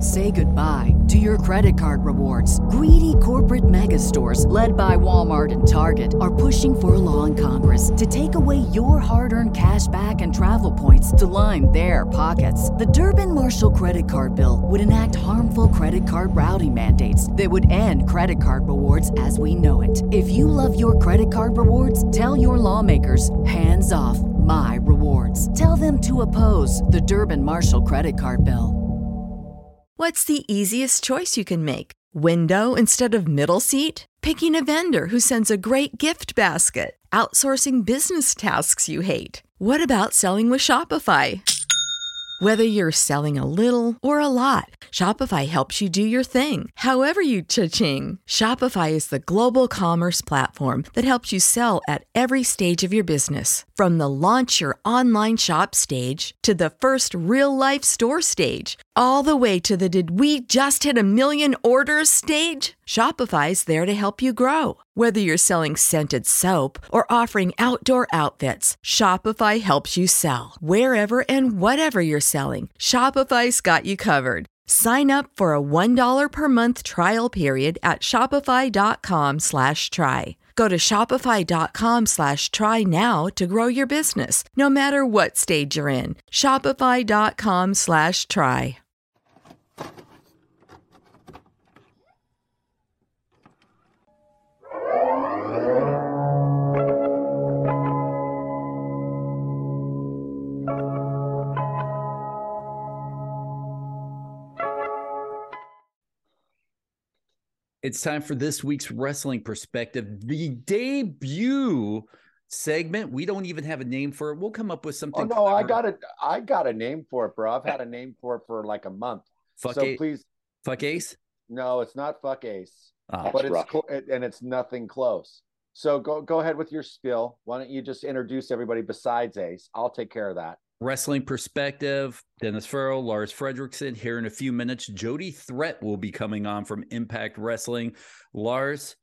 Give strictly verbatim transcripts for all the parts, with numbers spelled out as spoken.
Say goodbye to your credit card rewards. Greedy corporate mega stores, led by Walmart and Target, are pushing for a law in Congress to take away your hard-earned cash back and travel points to line their pockets. The Durbin-Marshall credit card bill would enact harmful credit card routing mandates that would end credit card rewards as we know it. If you love your credit card rewards, tell your lawmakers, hands off my rewards. Tell them to oppose the Durbin-Marshall credit card bill. What's the easiest choice you can make? Window instead of middle seat? Picking a vendor who sends a great gift basket? Outsourcing business tasks you hate? What about selling with Shopify? Whether you're selling a little or a lot, Shopify helps you do your thing, however you cha-ching. Shopify is the global commerce platform that helps you sell at every stage of your business. From the launch your online shop stage to the first real-life store stage, all the way to the did we just hit a million orders stage. Shopify's there to help you grow. Whether you're selling scented soap or offering outdoor outfits, Shopify helps you sell. Wherever and whatever you're selling, Shopify's got you covered. Sign up for a one dollar per month trial period at shopify.com slash try. Go to shopify.com slash try now to grow your business, no matter what stage you're in. Shopify.com slash try. It's time for this week's Wrestling Perspective, the debut segment. We don't even have a name for it. We'll come up with something. Oh, no, clever. I got it. I got a name for it, bro. I've had a name for it for like a month. Fuck so Ace. Please, fuck Ace. No, it's not fuck Ace, oh, but it's cl- and it's nothing close. So go go ahead with your spiel. Why don't you just introduce everybody besides Ace? I'll take care of that. Wrestling Perspective, Dennis Farrell, Lars Fredrickson. Here in a few minutes, Jody Threat will be coming on from Impact Wrestling. Lars,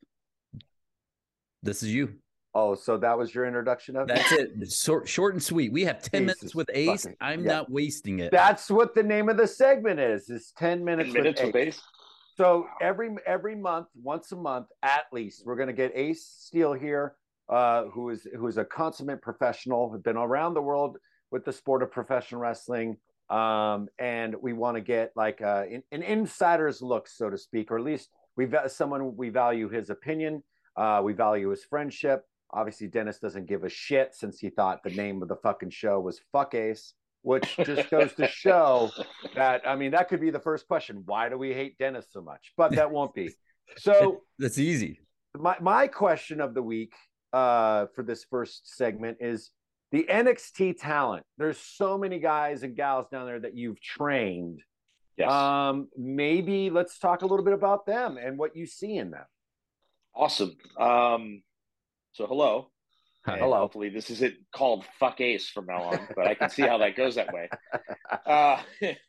this is you. Oh, so that was your introduction of That's it. Short, short and sweet. We have ten Jesus minutes with Ace. Fucking, I'm yeah. not wasting it. That's what the name of the segment is. Is ten minutes, ten minutes with, with Ace. Ace. So every every month, once a month at least, we're going to get Ace Steele here, uh, who is who is a consummate professional, has been around the world with the sport of professional wrestling. Um, and we want to get like uh, in, an insider's look, so to speak, or at least we've got someone we value his opinion. Uh, we value his friendship. Obviously, Dennis doesn't give a shit since he thought the name of the fucking show was Fuck Ace, which just goes to show that, I mean, that could be the first question. Why do we hate Dennis so much? But that won't be. So that's easy. My, my question of the week uh, for this first segment is, the N X T talent. There's so many guys and gals down there that you've trained. Yes. Um, maybe let's talk a little bit about them and what you see in them. Awesome. Um, so hello. Hi. Hello. Hopefully this isn't called Fuck Ace from now on, but I can see how that goes that way. Uh,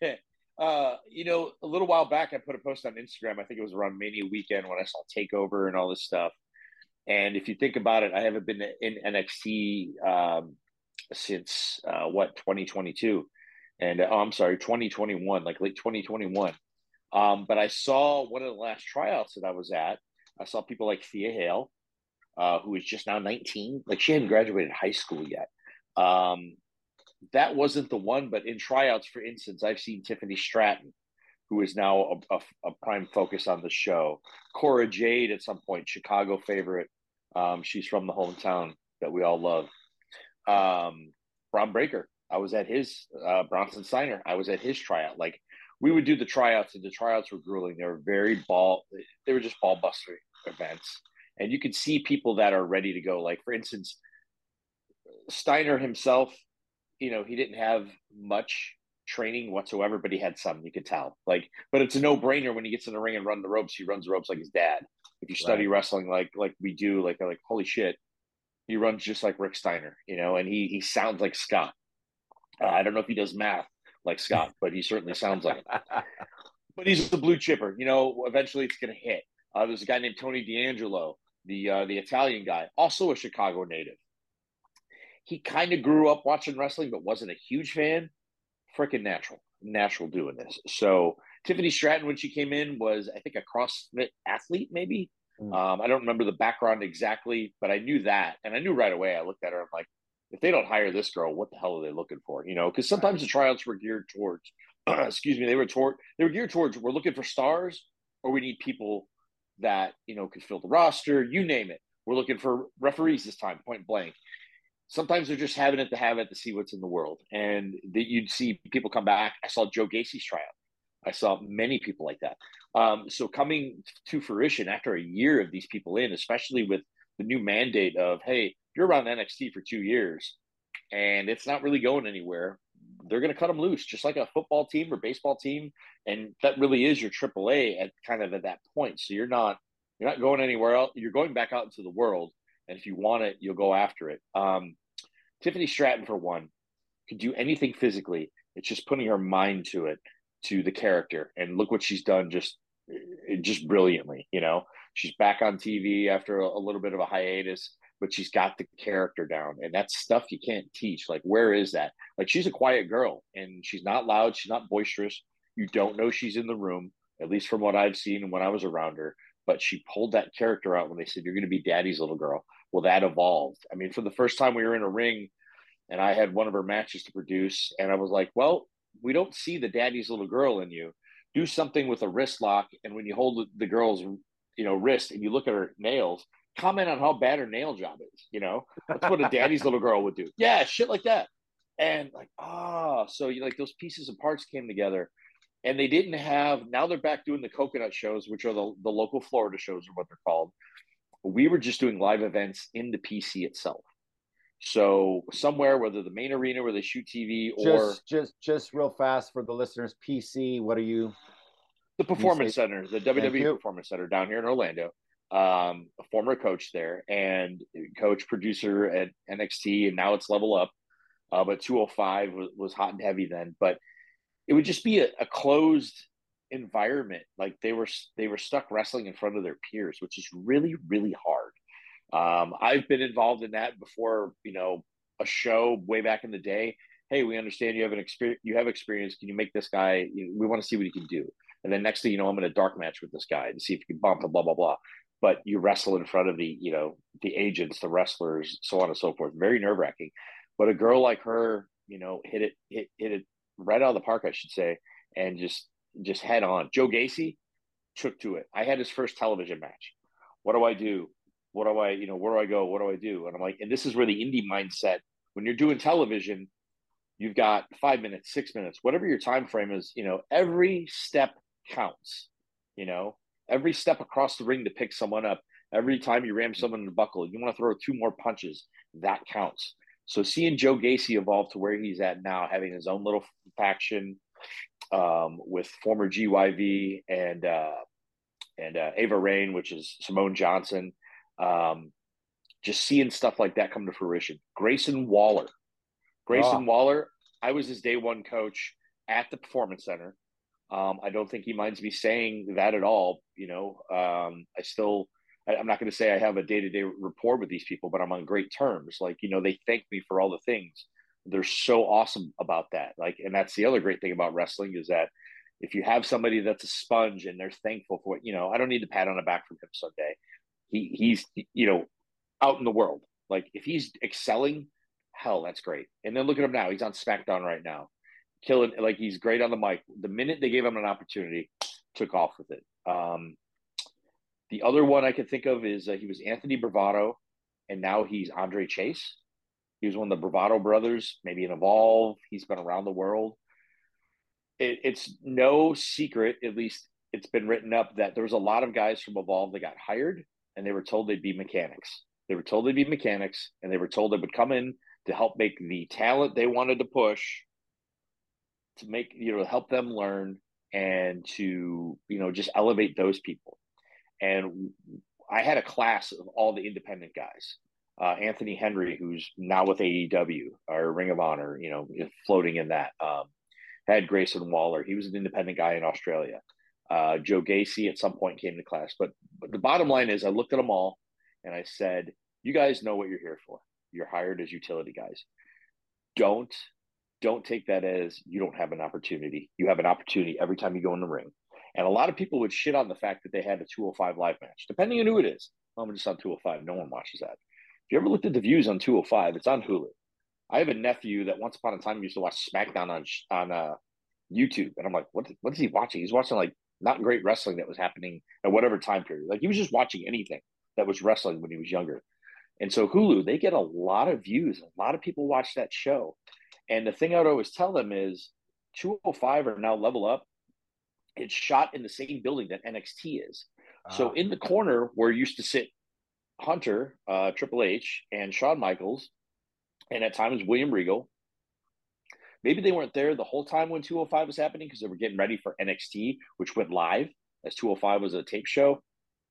uh, you know, a little while back, I put a post on Instagram. I think it was around Mania weekend when I saw TakeOver and all this stuff. And if you think about it, I haven't been in N X T um, since uh, what twenty twenty-two, and oh, I'm sorry, twenty twenty-one, like late twenty twenty-one. Um, but I saw one of the last tryouts that I was at. I saw people like Thea Hale, uh, who is just now nineteen, like she hadn't graduated high school yet. Um, that wasn't the one, but in tryouts, for instance, I've seen Tiffany Stratton, who is now a, a, a prime focus on the show. Cora Jade at some point, Chicago favorite. Um, she's from the hometown that we all love. Um, Bron Breakker, I was at his, uh, Bronson Steiner, I was at his tryout. Like, we would do the tryouts, and the tryouts were grueling. They were very ball, they were just ball buster events. And you could see people that are ready to go. Like, for instance, Steiner himself, you know, he didn't have much training whatsoever, but he had some, you could tell. Like, but it's a no-brainer when he gets in the ring and run the ropes. He runs the ropes like his dad. If you study right. wrestling like like we do, like they're like, holy shit, he runs just like Rick Steiner, you know, and he he sounds like Scott. Uh, I don't know if he does math like Scott, but he certainly sounds like it. But he's the blue chipper, you know. Eventually, it's going to hit. Uh, there's a guy named Tony D'Angelo, the uh, the Italian guy, also a Chicago native. He kind of grew up watching wrestling, but wasn't a huge fan. Freaking natural, natural doing this. So Tiffany Stratton, when she came in, was I think a CrossFit athlete, maybe. Mm. Um, I don't remember the background exactly, but I knew that, and I knew right away. I looked at her, I'm like, if they don't hire this girl, what the hell are they looking for? You know, because sometimes right. the tryouts were geared towards, excuse me, they were toward they were geared towards we're looking for stars, or we need people that you know could fill the roster. You name it. We're looking for referees this time, point blank. Sometimes they're just having it to have it to see what's in the world, and that you'd see people come back. I saw Joe Gacy's tryout. I saw many people like that. Um, so coming to fruition after a year of these people in, especially with the new mandate of, hey, you're around N X T for two years and it's not really going anywhere, they're going to cut them loose, just like a football team or baseball team. And that really is your triple A at kind of at that point. So you're not, you're not going anywhere else. You're going back out into the world. And if you want it, you'll go after it. Um, Tiffany Stratton, for one, could do anything physically. It's just putting her mind to it, to the character. And look what she's done just, just brilliantly. You know, she's back on T V after a, a little bit of a hiatus, but she's got the character down, and that's stuff you can't teach. Like, where is that? Like, she's a quiet girl and she's not loud. She's not boisterous. You don't know she's in the room, at least from what I've seen and when I was around her, but she pulled that character out when they said, you're going to be daddy's little girl. Well, that evolved. I mean, for the first time we were in a ring and I had one of her matches to produce, and I was like, well, we don't see the daddy's little girl in you. Do something with a wrist lock. And when you hold the girl's, you know, wrist and you look at her nails, comment on how bad her nail job is. You know, that's what a daddy's little girl would do. Yeah. Shit like that. And like, ah, oh, so you like those pieces and parts came together, and they didn't have, now they're back doing the coconut shows, which are the, the local Florida shows are what they're called. We were just doing live events in the P C itself. So somewhere, whether the main arena where they shoot T V or just just just real fast for the listeners, P C, what are you? The Performance Center, the W W E Performance Center down here in Orlando. Um, a former coach there and coach producer at N X T, and now it's Level Up. Uh, but two oh five was, was hot and heavy then. But it would just be a, a closed environment. Like they were they were stuck wrestling in front of their peers, which is really, really hard. Um, I've been involved in that before, you know, a show way back in the day. Hey, we understand you have an experience. You have experience. Can you make this guy? You know, we want to see what he can do. And then next thing you know, I'm in a dark match with this guy to see if he can bump and blah blah blah. But you wrestle in front of the, you know, the agents, the wrestlers, so on and so forth. Very nerve wracking. But a girl like her, you know, hit it, hit, hit it right out of the park, I should say, and just just head on. Joe Gacy took to it. I had his first television match. What do I do? What do I, you know, where do I go? What do I do? And I'm like, and this is where the indie mindset, when you're doing television, you've got five minutes, six minutes, whatever your time frame is, you know, every step counts, you know, every step across the ring to pick someone up, every time you ram someone in the buckle, you want to throw two more punches, that counts. So seeing Joe Gacy evolve to where he's at now, having his own little faction um, with former G Y V and, uh, and uh, Ava Rain, which is Simone Johnson, Um, just seeing stuff like that come to fruition. Grayson Waller. Grayson oh. Waller, I was his day one coach at the Performance Center. Um, I don't think he minds me saying that at all. You know, um, I still, I, I'm not going to say I have a day-to-day rapport with these people, but I'm on great terms. Like, you know, they thank me for all the things. They're so awesome about that. Like, and that's the other great thing about wrestling is that if you have somebody that's a sponge and they're thankful for what, you know, I don't need the pat on the back from him Sunday. He he's, you know, out in the world. Like if he's excelling, hell, that's great. And then look at him now. He's on SmackDown right now, killing, like he's great on the mic. The minute they gave him an opportunity, took off with it. Um, the other one I could think of is uh, he was Anthony Bravado, and now he's Andre Chase. He was one of the Bravado brothers, maybe in Evolve. He's been around the world. It, it's no secret, at least it's been written up, that there was a lot of guys from Evolve that got hired, and they were told they'd be mechanics. They were told they'd be mechanics, and they were told they would come in to help make the talent they wanted to push, to make, you know, help them learn and to, you know, just elevate those people. And I had a class of all the independent guys. Uh, Anthony Henry, who's now with A E W or Ring of Honor, you know, floating in that. Um, had Grayson Waller. He was an independent guy in Australia. Uh, Joe Gacy at some point came to class. But, but the bottom line is I looked at them all and I said, you guys know what you're here for. You're hired as utility guys. Don't don't take that as you don't have an opportunity. You have an opportunity every time you go in the ring. And a lot of people would shit on the fact that they had a two oh five live match, depending on who it is. I'm just on two oh five. No one watches that. If you ever looked at the views on two oh five, it's on Hulu. I have a nephew that once upon a time used to watch SmackDown on on uh, YouTube. And I'm like, what, what is he watching? He's watching like not great wrestling that was happening at whatever time period. Like he was just watching anything that was wrestling when he was younger. And so Hulu, they get a lot of views. A lot of people watch that show. And the thing I would always tell them is two oh five or now Level Up. It's shot in the same building that N X T is. Uh, so in the corner where used to sit Hunter, uh, Triple H, and Shawn Michaels, and at times William Regal, maybe they weren't there the whole time when two oh five was happening because they were getting ready for N X T, which went live as two oh five was a tape show.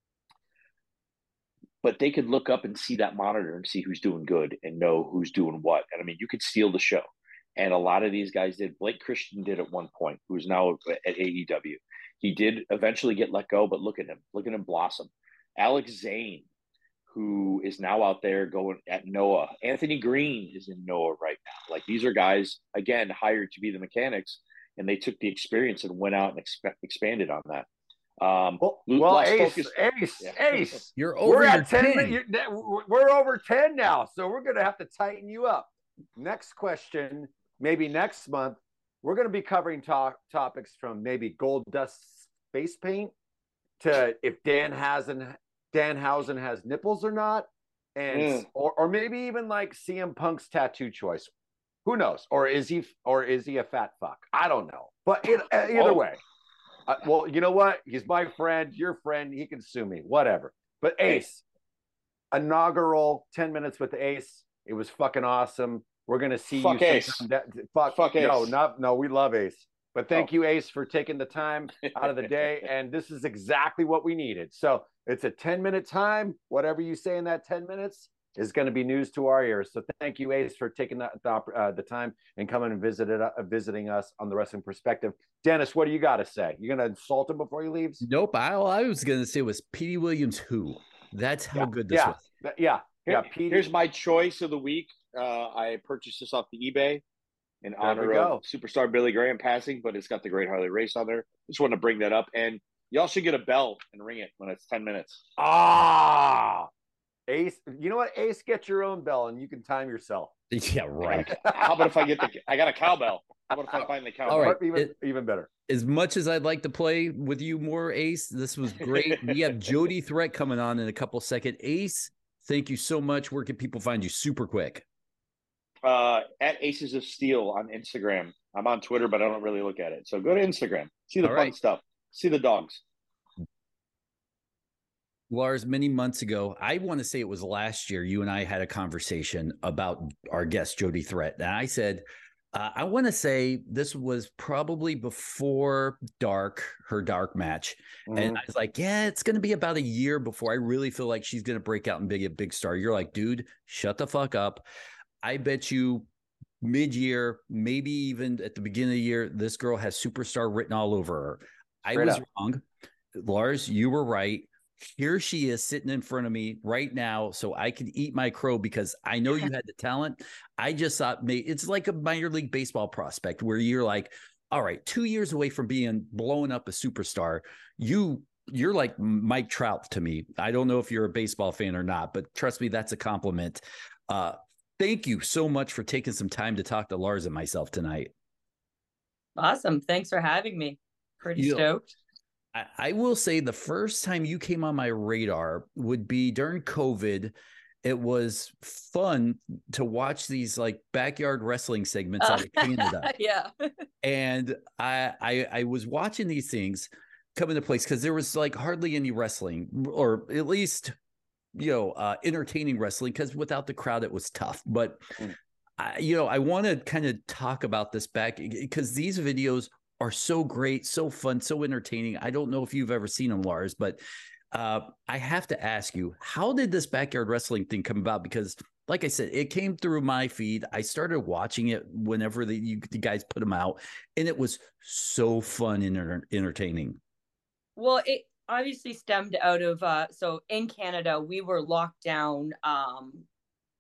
But they could look up and see that monitor and see who's doing good and know who's doing what. And I mean, you could steal the show. And a lot of these guys did. Blake Christian did at one point, who's now at A E W. He did eventually get let go, but look at him. Look at him blossom. Alex Zane, who is now out there going at Noah. Anthony Green is in Noah right now. Like these are guys, again, hired to be the mechanics, and they took the experience and went out and exp- expanded on that. Um, well, well Ace, focus. Ace, yeah. Ace, you're over we're your at ten. ten. You're, we're over ten now, so we're going to have to tighten you up. Next question, maybe next month, we're going to be covering to- topics from maybe Gold Dust face paint to if Dan Danhausen Danhausen has nipples or not, and mm. or or maybe even like C M Punk's tattoo choice. Who knows? Or is he or is he a fat fuck? I don't know. But it, either oh. way. Uh, well, you know what? He's my friend, your friend. He can sue me, whatever. But Ace, inaugural ten minutes with Ace. It was fucking awesome. We're gonna see fuck you. Ace. That, fuck, fuck Ace. No, not no. We love Ace. But thank oh. you, Ace, for taking the time out of the day. And this is exactly what we needed. So it's a ten minute time. Whatever you say in that ten minutes is going to be news to our ears. So thank you, Ace, for taking the, the, uh, the time and coming and visited, uh, visiting us on the Wrestling Perspective. Dennis, what do you got to say? You going to insult him before he leaves? Nope. I, all I was going to say was Petey Williams who. That's how yeah, good this yeah, was. Yeah. Yeah. Here, here's my choice of the week. Uh, I purchased this off the eBay in there honor of superstar Billy Graham passing, but it's got the Great Harley Race on there. Just want to bring that up. And y'all should get a bell and ring it when it's ten minutes. Ah, Ace, you know what? Ace, get your own bell and you can time yourself. Yeah, right. How about if I get the, I got a cowbell. How about if I find the cowbell? All right. Even, it, even better. As much as I'd like to play with you more, Ace, this was great. We have Jody Threat coming on in a couple seconds. Ace, thank you so much. Where can people find you super quick? Uh, at Aces of Steel on Instagram. I'm on Twitter, but I don't really look at it. So go to Instagram. See the All fun right. stuff. See the dogs. Lars, many months ago, I want to say it was last year, you and I had a conversation about our guest, Jody Threat. And I said, uh, I want to say this was probably before Dark, her Dark match. Mm-hmm. And I was like, yeah, it's going to be about a year before I really feel like she's going to break out and be a big star. You're like, dude, shut the fuck up. I bet you mid-year, maybe even at the beginning of the year, this girl has superstar written all over her. I Straight was up. wrong. Lars, you were right. Here she is sitting in front of me right now so I can eat my crow because I know you had the talent. I just thought it's like a minor league baseball prospect where you're like, all right, two years away from being blowing up a superstar. You, you're like Mike Trout to me. I don't know if you're a baseball fan or not, but trust me, that's a compliment. Uh, thank you so much for taking some time to talk to Lars and myself tonight. Awesome. Thanks for having me. Pretty you stoked. Know, I will say the first time you came on my radar would be during COVID. It was fun to watch these like backyard wrestling segments out of Canada. Yeah. And I, I, I was watching these things come into place because there was like hardly any wrestling, or at least, you know, uh, entertaining wrestling, because without the crowd, it was tough. But, mm. I, you know, I want to kind of talk about this back because these videos are so great, so fun, so entertaining. I don't know if you've ever seen them, Lars, but uh, I have to ask you, how did this backyard wrestling thing come about? Because like I said, it came through my feed. I started watching it whenever the, you, the guys put them out, and it was so fun and enter- entertaining. Well, it obviously stemmed out of, uh, so in Canada, we were locked down um,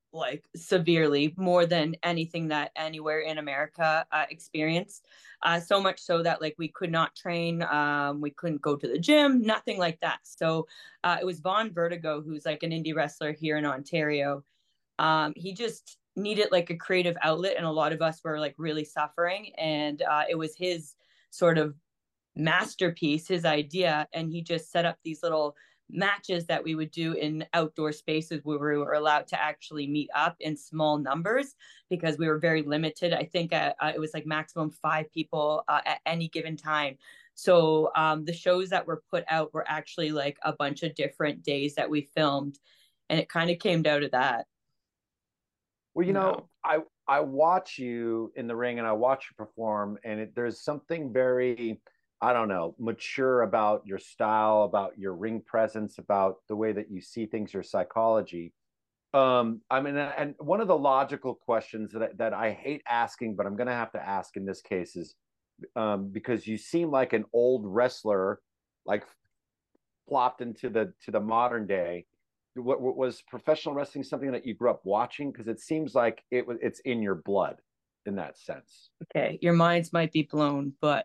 like severely, more than anything that anywhere in America uh, experienced. Uh, so much so that like we could not train, um, we couldn't go to the gym, nothing like that. So uh, it was Vaughn Vertigo, who's like an indie wrestler here in Ontario. Um, he just needed like a creative outlet, and a lot of us were like really suffering. And uh, it was his sort of masterpiece, his idea, and he just set up these little matches that we would do in outdoor spaces where we were allowed to actually meet up in small numbers because we were very limited. I think uh, uh, it was like maximum five people uh, at any given time. So um, the shows that were put out were actually like a bunch of different days that we filmed, and it kind of came down to that. Well, you No. know, I I watch you in the ring and I watch you perform, and it, there's something very, I don't know, mature about your style, about your ring presence, about the way that you see things, your psychology. Um, I mean, and one of the logical questions that I, that I hate asking, but I'm going to have to ask in this case is, um, because you seem like an old wrestler, like plopped into the to the modern day. What, what was professional wrestling something that you grew up watching? Because it seems like it was it's in your blood in that sense. Okay, your minds might be blown, but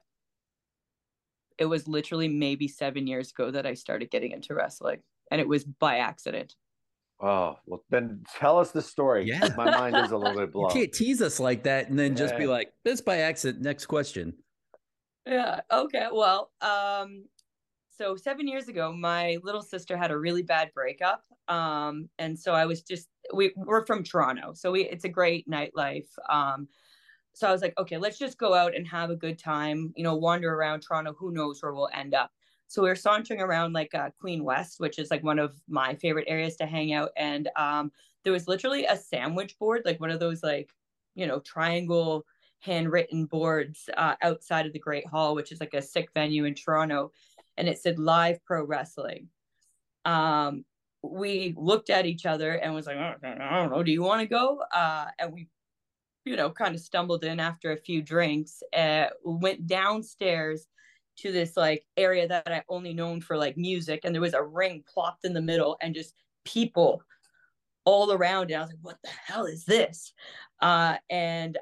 it was literally maybe seven years ago that I started getting into wrestling, and it was by accident. Oh, well, then tell us the story. Yeah. My mind is a little bit You blown. can't tease us like that and then just be Yeah. like, this by accident. Next question. Yeah. Okay. Well, um, so seven years ago, my little sister had a really bad breakup. Um, and so I was just we we're from Toronto, so we it's a great nightlife. Um, so I was like, okay, let's just go out and have a good time, you know, wander around Toronto. Who knows where we'll end up? So we were sauntering around like uh, Queen West, which is like one of my favorite areas to hang out. And um, there was literally a sandwich board, like one of those like, you know, triangle handwritten boards uh, outside of the Great Hall, which is like a sick venue in Toronto. And it said live pro wrestling. Um, we looked at each other and was like, oh, I don't know, do you want to go? Uh, and we, you know, kind of stumbled in after a few drinks, uh, went downstairs to this like area that I only known for like music. And there was a ring plopped in the middle and just people all around. And I was like, what the hell is this? Uh, and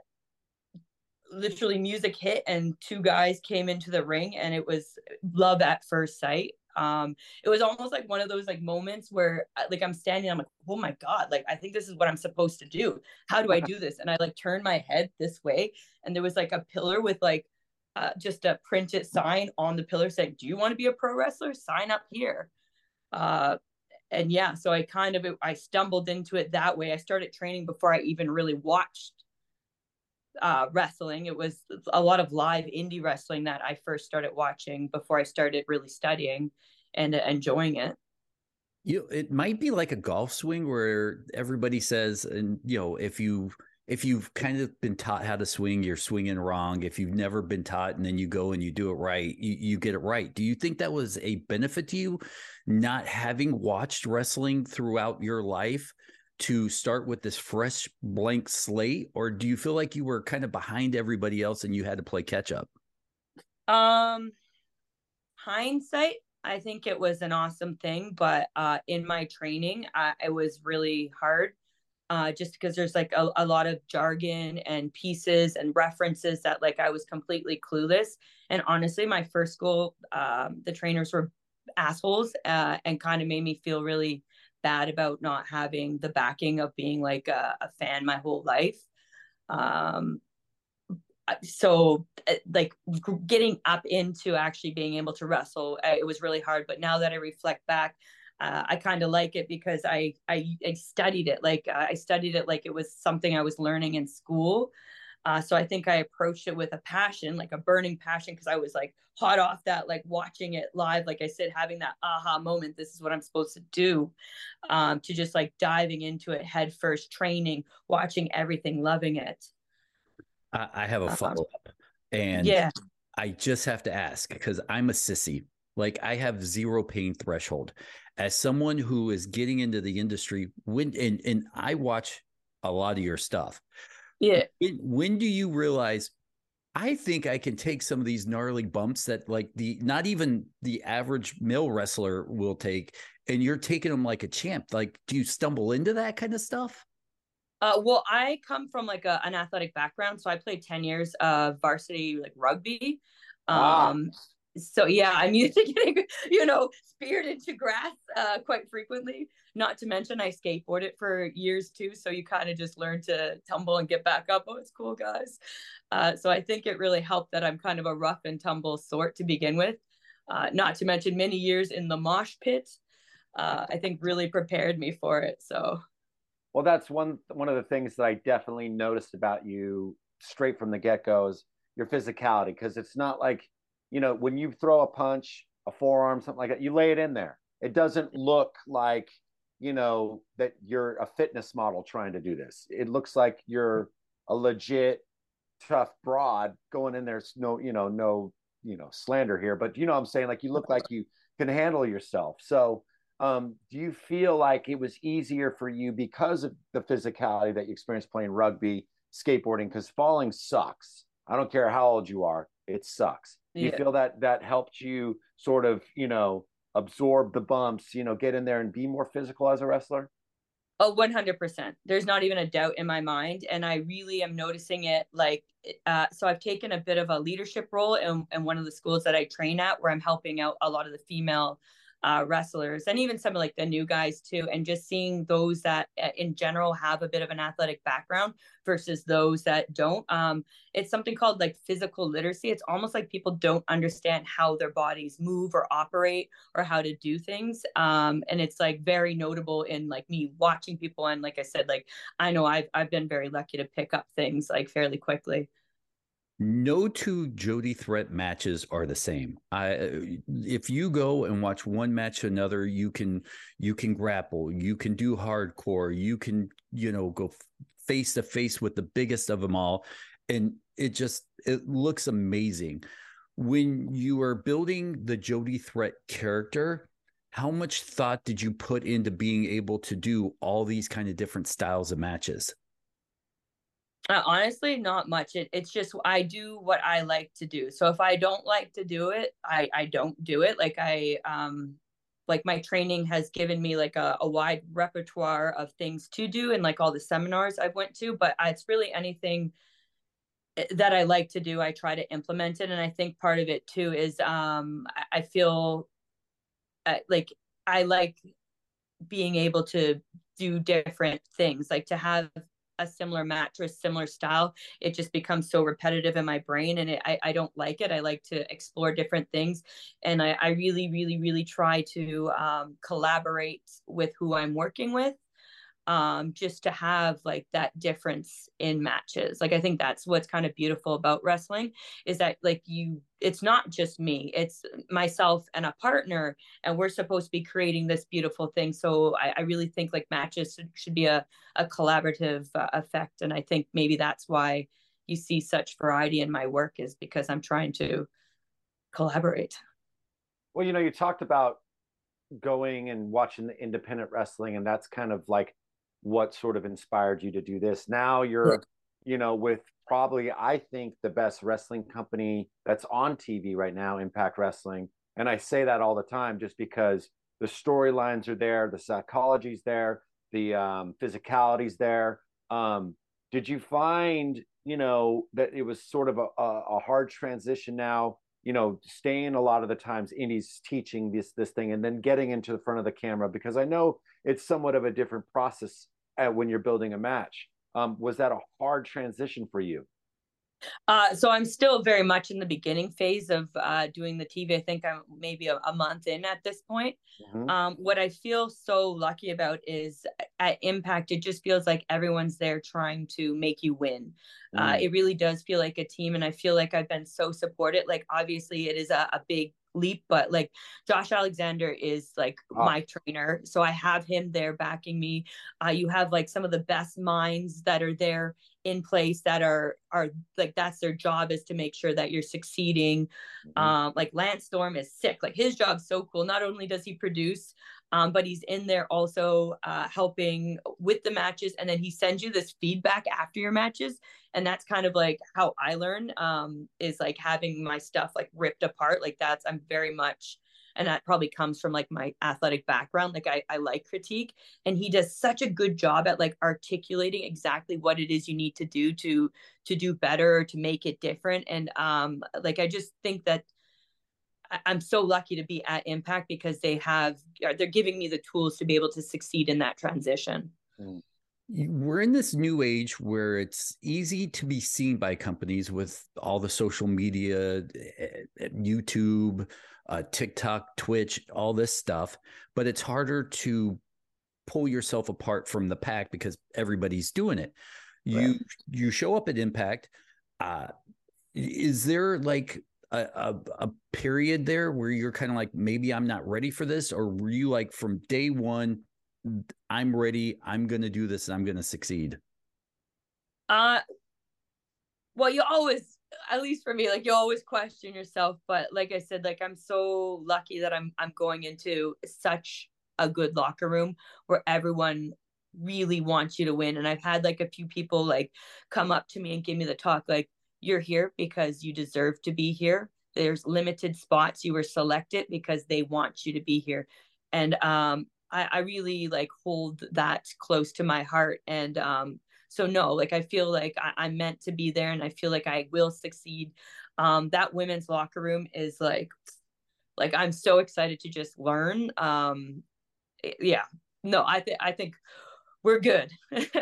literally music hit and two guys came into the ring, and it was love at first sight. Um, it was almost like one of those like moments where like I'm standing, I'm like, oh my God, like I think this is what I'm supposed to do. How do I do this? And I like turned my head this way, and there was like a pillar with like uh, just a printed sign on the pillar saying, do you want to be a pro wrestler? Sign up here. Uh, and yeah, so I kind of, I stumbled into it that way. I started training before I even really watched uh, wrestling. It was a lot of live indie wrestling that I first started watching before I started really studying and uh, enjoying it. You, it might be like a golf swing where everybody says, and you know, if you if you've kind of been taught how to swing, you're swinging wrong. If you've never been taught and then you go and you do it right, you, you get it right. Do you think that was a benefit to you, not having watched wrestling throughout your life, to start with this fresh blank slate? Or do you feel like you were kind of behind everybody else and you had to play catch up? Um, hindsight, I think it was an awesome thing, but uh, in my training, uh, it was really hard. Uh, just because there's like a, a lot of jargon and pieces and references that like I was completely clueless. And honestly, my first school, um, the trainers were assholes uh, and kind of made me feel really bad about not having the backing of being like a, a fan my whole life. Um, so like getting up into actually being able to wrestle, it was really hard. But now that I reflect back, Uh, I kind of like it because I, I I studied it like uh, I studied it like it was something I was learning in school. Uh, so I think I approached it with a passion, like a burning passion, because I was like hot off that, like watching it live. Like I said, having that aha moment, this is what I'm supposed to do, um, to just like diving into it head first, training, watching everything, loving it. I, I have a follow up, and yeah, I just have to ask because I'm a sissy. Like I have zero pain threshold. As someone who is getting into the industry, when and, and I watch a lot of your stuff. Yeah. When, when do you realize, I think I can take some of these gnarly bumps that like the not even the average male wrestler will take, and you're taking them like a champ? Like, do you stumble into that kind of stuff? Uh, well, I come from like a, an athletic background, so I played ten years of varsity like rugby. Ah, Um, so yeah, I'm used to getting, you know, speared into grass uh, quite frequently. Not to mention I skateboarded for years too, so you kind of just learn to tumble and get back up. Oh, it's cool, guys. Uh, so I think it really helped that I'm kind of a rough and tumble sort to begin with. Uh, not to mention many years in the mosh pit. Uh, I think really prepared me for it. So. well, that's one one of the things that I definitely noticed about you straight from the get go is your physicality, because it's not like, you know, when you throw a punch, a forearm, something like that, you lay it in there. It doesn't look like, you know, that you're a fitness model trying to do this. It looks like you're a legit tough broad going in there. No, you know, no, you know, slander here, but you know what I'm saying? Like you look like you can handle yourself. So um, do you feel like it was easier for you because of the physicality that you experienced playing rugby, skateboarding? Because falling sucks. I don't care how old you are, it sucks. Do you Yeah. feel that that helped you sort of, you know, absorb the bumps, you know, get in there and be more physical as a wrestler? Oh, one hundred percent. There's not even a doubt in my mind. And I really am noticing it like, uh, so I've taken a bit of a leadership role in, in one of the schools that I train at, where I'm helping out a lot of the female uh, wrestlers and even some of like the new guys too. And just seeing those that uh, in general have a bit of an athletic background versus those that don't. Um, it's something called like physical literacy. It's almost like people don't understand how their bodies move or operate or how to do things. Um, and it's like very notable in like me watching people. And like I said, like I know I've I've been very lucky to pick up things like fairly quickly. No two Jody Threat matches are the same. I, if you go and watch one match to another, you can you can grapple, you can do hardcore, you can you know go face to face with the biggest of them all, and it just it looks amazing. When you are building the Jody Threat character, how much thought did you put into being able to do all these kind of different styles of matches? Uh, honestly, not much. It, it's just I do what I like to do. So if I don't like to do it, I I don't do it. Like I um like my training has given me like a, a wide repertoire of things to do and like all the seminars I've went to, but I, it's really anything that I like to do. I try to implement it, and I think part of it too is um I, I feel uh, like I like being able to do different things, like to have a similar mattress, similar style. It just becomes so repetitive in my brain, and it, I, I don't like it. I like to explore different things. And I, I really, really, really try to um, collaborate with who I'm working with, um, just to have like that difference in matches. Like I think that's what's kind of beautiful about wrestling is that like you, it's not just me, it's myself and a partner, and we're supposed to be creating this beautiful thing. So I, I really think like matches should, should be a, a collaborative uh, effect. And I think maybe that's why you see such variety in my work, is because I'm trying to collaborate. Well, you know, you talked about going and watching the independent wrestling, and that's kind of like what sort of inspired you to do this. Now you're, you know, with probably, I think, the best wrestling company that's on T V right now, Impact Wrestling. And I say that all the time just because the storylines are there, the psychology's there, the um, physicality's there. Um, did you find, you know, that it was sort of a, a, a hard transition now, you know, staying a lot of the times Indy's teaching this this thing and then getting into the front of the camera? Because I know it's somewhat of a different process uh, when you're building a match. Um, was that a hard transition for you? Uh, so I'm still very much in the beginning phase of uh, doing the T V. I think I'm maybe a, a month in at this point. Mm-hmm. Um, what I feel so lucky about is at Impact, it just feels like everyone's there trying to make you win. Mm. Uh, it really does feel like a team. And I feel like I've been so supported. Like, obviously it is a, a big leap, but like Josh Alexander is like oh. my trainer. So I have him there backing me. Uh, you have like some of the best minds that are there in place that are are like that's their job, is to make sure that you're succeeding. Mm-hmm. Um like Lance Storm is sick. Like his job's so cool. Not only does he produce, um but he's in there also uh helping with the matches, and then he sends you this feedback after your matches. And that's kind of like how I learn, um is like having my stuff like ripped apart. Like that's I'm very much and that probably comes from like my athletic background. Like I, I like critique, and he does such a good job at like articulating exactly what it is you need to do to to do better or to make it different. And um like I just think that I'm so lucky to be at Impact because they have, they're giving me the tools to be able to succeed in that transition. We're in this new age where it's easy to be seen by companies with all the social media, YouTube, uh, TikTok, Twitch, all this stuff, but it's harder to pull yourself apart from the pack because everybody's doing it. You, right. you show up at Impact. Uh, is there like A, a, a period there where you're kind of like, maybe I'm not ready for this? Or were you like from day one, I'm ready, I'm going to do this and I'm going to succeed? Uh, well, you always, at least for me, like you always question yourself. But like I said, like I'm so lucky that I'm, I'm going into such a good locker room where everyone really wants you to win. And I've had like a few people like come up to me and give me the talk, like, you're here because you deserve to be here. There's limited spots. You were selected because they want you to be here. And um, I, I really like hold that close to my heart. And um, so no, like I feel like I, I'm meant to be there, and I feel like I will succeed. Um, that women's locker room is like, like I'm so excited to just learn. Um, yeah, no, I think I think we're good.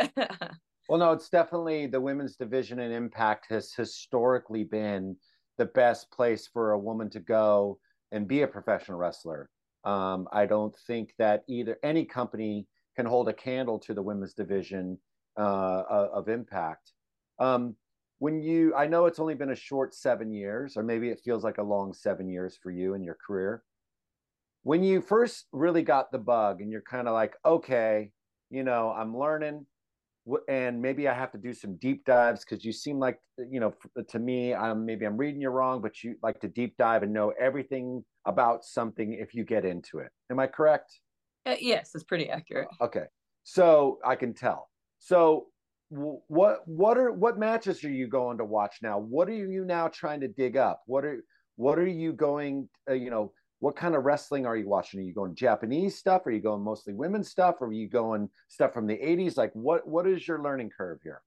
Well, no, it's definitely the women's division in Impact has historically been the best place for a woman to go and be a professional wrestler. Um, I don't think that either any company can hold a candle to the women's division uh, of Impact. Um, when you, I know it's only been a short seven years, or maybe it feels like a long seven years for you in your career. When you first really got the bug and you're kind of like, okay, you know, I'm learning, and maybe I have to do some deep dives because you seem like, you know, to me, I'm maybe I'm reading you wrong, but you like to deep dive and know everything about something if you get into it. Am I correct? Uh, yes, it's pretty accurate. Okay, so I can tell. So what what are what matches are you going to watch now? What are you now trying to dig up? What are what are you going? Uh, you know. What kind of wrestling are you watching? Are you going Japanese stuff? Are you going mostly women's stuff? Or are you going stuff from the eighties? Like what, what is your learning curve here?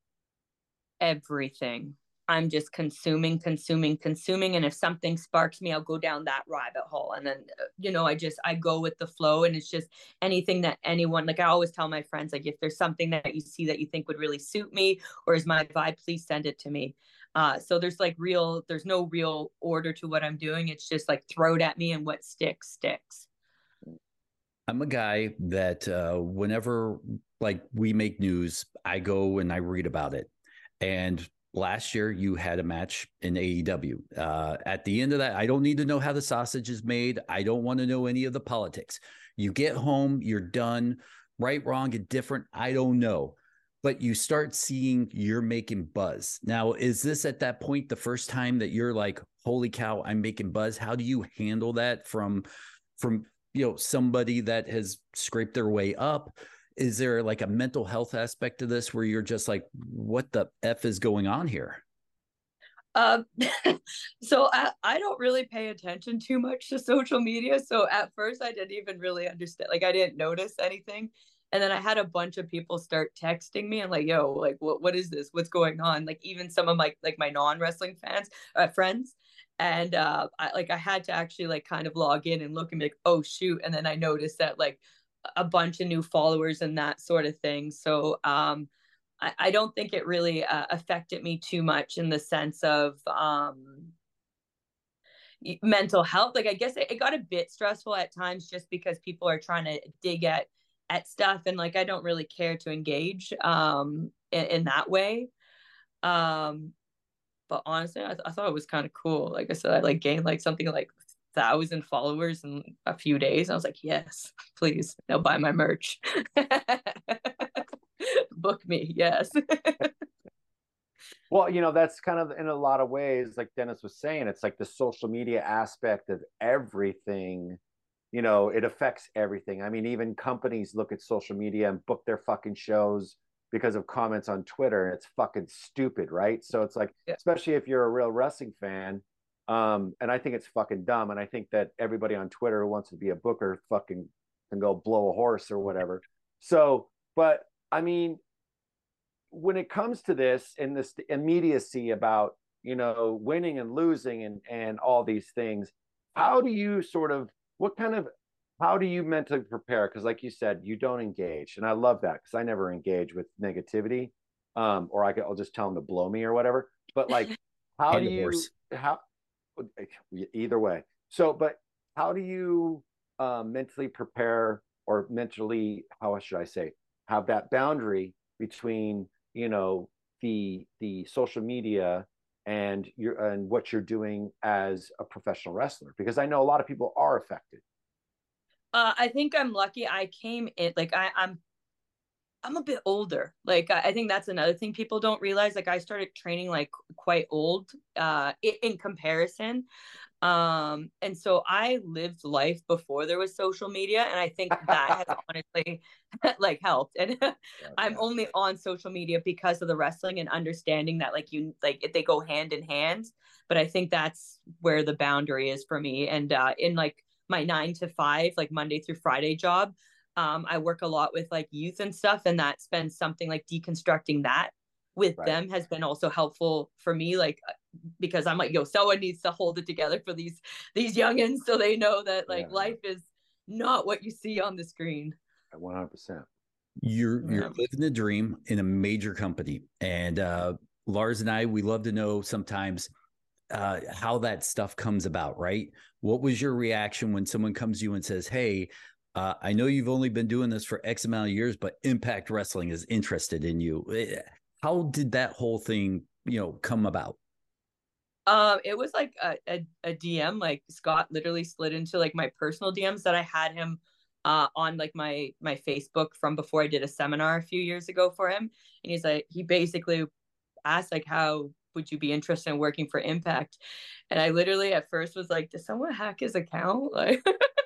Everything. I'm just consuming, consuming, consuming. And if something sparks me, I'll go down that rabbit hole. And then, you know, I just, I go with the flow, and it's just anything that anyone, like I always tell my friends, like if there's something that you see that you think would really suit me or is my vibe, please send it to me. Uh, so there's like real, there's no real order to what I'm doing. It's just like throw it at me, and what sticks, sticks. I'm a guy that uh, whenever like we make news, I go and I read about it. And last year you had a match in A E W. Uh, at the end of that, I don't need to know how the sausage is made. I don't want to know any of the politics. You get home, you're done, right, wrong, indifferent. I don't know. But you start seeing you're making buzz. Now, is this at that point the first time that you're like, holy cow, I'm making buzz? How do you handle that from, from, you know, somebody that has scraped their way up? Is there like a mental health aspect to this where you're just like, what the F is going on here? Um, so I, I don't really pay attention too much to social media. So at first I didn't even really understand, like I didn't notice anything. And then I had a bunch of people start texting me and like, yo, like, what, what is this? What's going on? Like even some of my, like my non-wrestling fans, uh, friends. And uh, I, like, I had to actually like kind of log in and look and be like, oh shoot. And then I noticed that like a bunch of new followers and that sort of thing. So um, I, I don't think it really uh, affected me too much in the sense of um, mental health. Like, I guess it, it got a bit stressful at times just because people are trying to dig at at stuff, and like I don't really care to engage um in, in that way. Um but honestly, I, th- I thought it was kind of cool. Like I said, I like gained like something like thousand followers in a few days. I was like, yes, please, now buy my merch. Book me, yes. Well, you know, that's kind of in a lot of ways, like Dennis was saying, it's like the social media aspect of everything. You know, it affects everything. I mean, even companies look at social media and book their fucking shows because of comments on Twitter, and it's fucking stupid, right? So it's like, yeah. Especially if you're a real wrestling fan, Um, and I think it's fucking dumb. And I think that everybody on Twitter who wants to be a booker fucking can go blow a horse or whatever. So, but I mean, when it comes to this and this immediacy about, you know, winning and losing and, and all these things, how do you sort of, what kind of, how do you mentally prepare? Because like you said, you don't engage. And I love that because I never engage with negativity. Um, or I could, I'll just tell them to blow me or whatever. But like, how And do the you, horse. how, either way. So, but how do you um, mentally prepare or mentally, how should I say, have that boundary between, you know, the, the social media and your, and what you're doing as a professional wrestler? Because I know a lot of people are affected. Uh, I think I'm lucky. I came in like I, I'm I'm a bit older. Like I, I think that's another thing people don't realize. Like I started training like quite old uh in, in comparison. Um and so I lived life before there was social media, and I think that has honestly like helped. And Yeah, I'm yeah. only on social media because of the wrestling and understanding that like you like they go hand in hand. But I think that's where the boundary is for me. And uh in like my nine to five, like Monday through Friday job, um, I work a lot with like youth and stuff, and that's been something like deconstructing that with Right. them has been also helpful for me, like because I'm like, yo, someone needs to hold it together for these these youngins so they know that like Yeah, life is not what you see on the screen. one hundred percent. You're you're Yeah. living the dream in a major company, and uh, Lars and I, we love to know sometimes uh, how that stuff comes about, right? What was your reaction when someone comes to you and says, "Hey, uh, I know you've only been doing this for X amount of years, but Impact Wrestling is interested in you." How did that whole thing, you know, come about? Um, it was like a, a, a D M, like Scott literally slid into like my personal D Ms that I had him uh on like my my Facebook from before I did a seminar a few years ago for him. And he's like, he basically asked like, how would you be interested in working for Impact? And I literally at first was like, did someone hack his account? Like,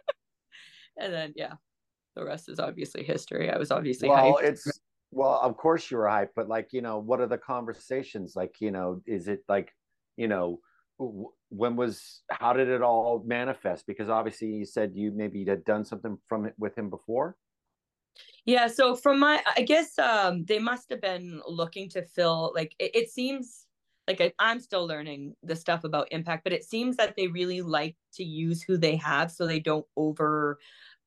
and then yeah, the rest is obviously history. I was obviously Well, hyped. it's, well, of course you were hyped, but like, you know, what are the conversations? Like, you know, is it like, you know, when was, how did it all manifest? Because obviously you said you maybe had done something from it with him before. Yeah, so from my, I guess um they must have been looking to fill like it, it seems like I, I'm still learning the stuff about Impact, but it seems that they really like to use who they have so they don't over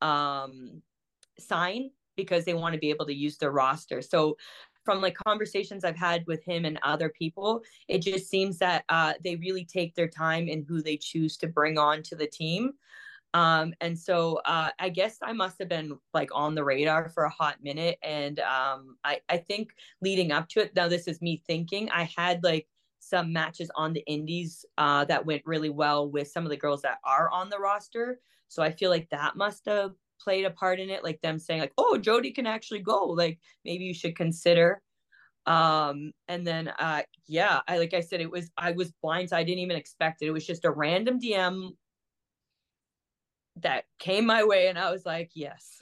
um sign because they want to be able to use their roster. So from like conversations I've had with him and other people, it just seems that uh they really take their time in who they choose to bring on to the team. Um, and so uh, I guess I must have been like on the radar for a hot minute. And um, I, I think leading up to it, now this is me thinking, I had like some matches on the indies uh, that went really well with some of the girls that are on the roster. So I feel like that must have played a part in it, like them saying like, oh, Jody can actually go. Like maybe you should consider. Um, and then uh, yeah, I like I said, it was I was blindsided. I didn't even expect it. It was just a random D M that came my way, and I was like, yes.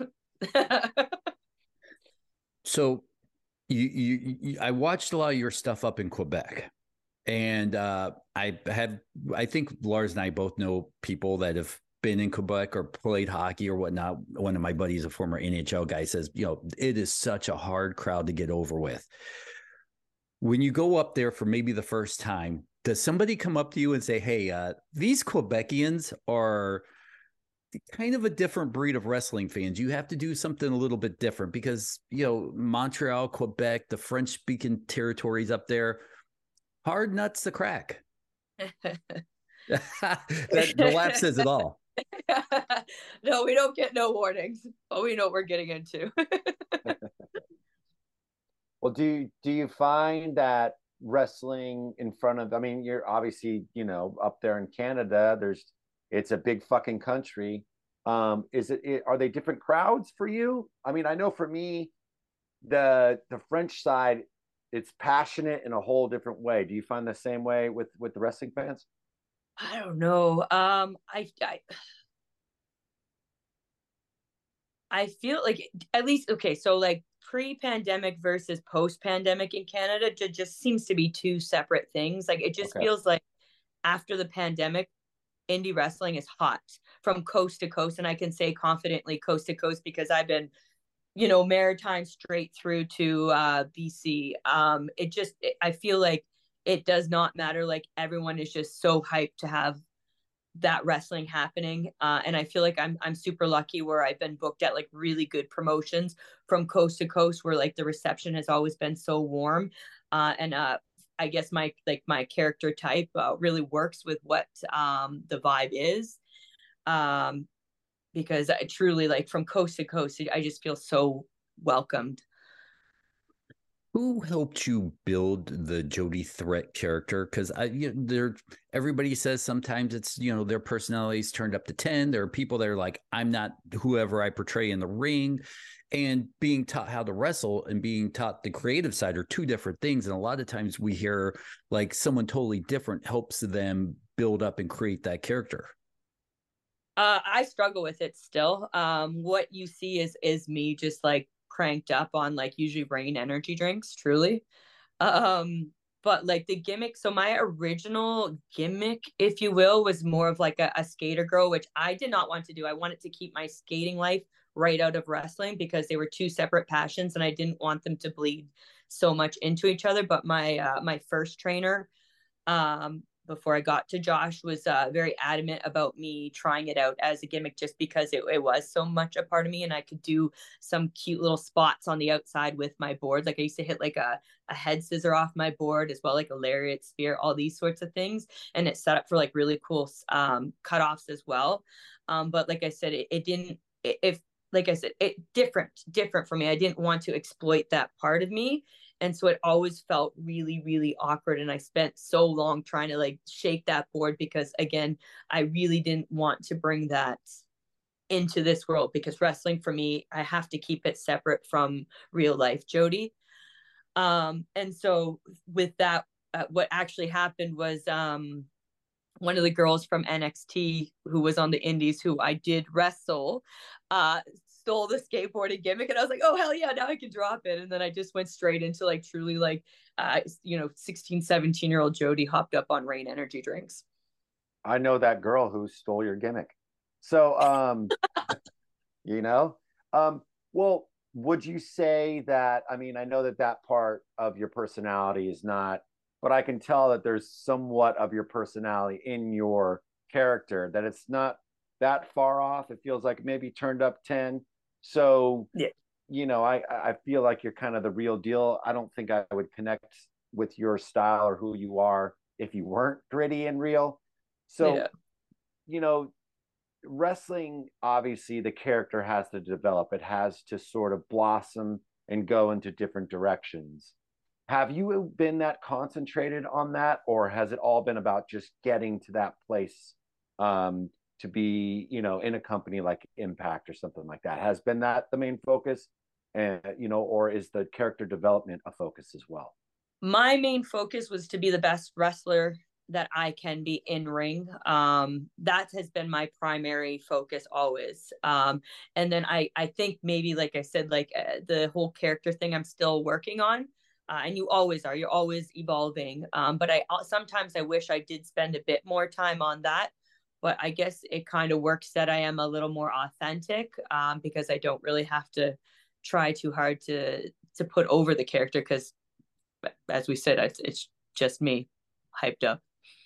So you, you, you, I watched a lot of your stuff up in Quebec, and uh, I have, I think Lars and I both know people that have been in Quebec or played hockey or whatnot. One of my buddies, a former N H L guy, says, you know, it is such a hard crowd to get over with. When you go up there for maybe the first time, does somebody come up to you and say, hey, uh, these Quebecians are kind of a different breed of wrestling fans. You have to do something a little bit different because, you know, Montreal, Quebec, the French speaking territories up there, hard nuts to crack. that, the laugh says it all. No, we don't get no warnings, but we know what we're getting into. Well, do you, do you find that wrestling in front of, I mean, you're obviously, you know, up there in Canada, there's, it's a big fucking country. Um, is it, it, are they different crowds for you? I mean, I know for me, the, the French side, it's passionate in a whole different way. Do you find the same way with, with the wrestling fans? I don't know. Um, I, I, I feel like at least, okay. So like pre-pandemic versus post-pandemic in Canada just, just seems to be two separate things. Like it just Okay. feels like after the pandemic, indie wrestling is hot from coast to coast. And I can say confidently coast to coast because I've been, you know, Maritime straight through to uh, B C. Um, it just, it, I feel like it does not matter. Like everyone is just so hyped to have that wrestling happening. Uh, and I feel like I'm, I'm super lucky where I've been booked at like really good promotions from coast to coast where like the reception has always been so warm. Uh, and uh, I guess my, like my character type uh, really works with what um, the vibe is. Um, because I truly like from coast to coast, I just feel so welcomed. Who helped you build the Jody Threat character? Because I, you know, there, everybody says sometimes it's, you know, their personalities turned up to ten. There are people that are like, I'm not whoever I portray in the ring, and being taught how to wrestle and being taught the creative side are two different things. And a lot of times we hear like someone totally different helps them build up and create that character. Uh, I struggle with it still. Um, what you see is is me just like cranked up on like usually Rain energy drinks, truly. Um, but like the gimmick, so my original gimmick, if you will, was more of like a, a skater girl, which I did not want to do. I wanted to keep my skating life right out of wrestling because they were two separate passions and I didn't want them to bleed so much into each other. But my uh, my first trainer, um, before I got to Josh, was uh, very adamant about me trying it out as a gimmick just because it, it was so much a part of me and I could do some cute little spots on the outside with my board. Like I used to hit like a, a head scissor off my board as well, like a lariat spear, all these sorts of things. And it's set up for like really cool um, cutoffs as well. Um, but like I said, it, it didn't, it, if like I said, it different, different for me. I didn't want to exploit that part of me. And so it always felt really, really awkward. And I spent so long trying to like shake that board because again, I really didn't want to bring that into this world because wrestling for me, I have to keep it separate from real life Jody. Um, and so with that, uh, what actually happened was um, one of the girls from N X T who was on the indies, who I did wrestle, uh, stole the skateboarding gimmick. And I was like, oh, hell yeah, now I can drop it. And then I just went straight into like truly like, uh, you know, sixteen, seventeen year old Jody hopped up on Rain energy drinks. I know that girl who stole your gimmick. So, um, you know, um, well, would you say that, I mean, I know that that part of your personality is not, but I can tell that there's somewhat of your personality in your character, that it's not that far off. It feels like maybe turned up ten. So, yeah. you know, I, I feel like you're kind of the real deal. I don't think I would connect with your style or who you are if you weren't gritty and real. So, yeah. you know, wrestling, obviously the character has to develop. It has to sort of blossom and go into different directions. Have you been that concentrated on that, or has it all been about just getting to that place um, to be, you know, in a company like Impact or something like that? Has been that the main focus, and you know, or is the character development a focus as well? My main focus was to be the best wrestler that I can be in ring. Um, that has been my primary focus always. Um, and then I, I think maybe, like I said, like uh, the whole character thing I'm still working on. Uh, and you always are, you're always evolving. Um, but I sometimes I wish I did spend a bit more time on that, but I guess it kind of works that I am a little more authentic um, because I don't really have to try too hard to, to put over the character. Cause as we said, it's, it's just me hyped up.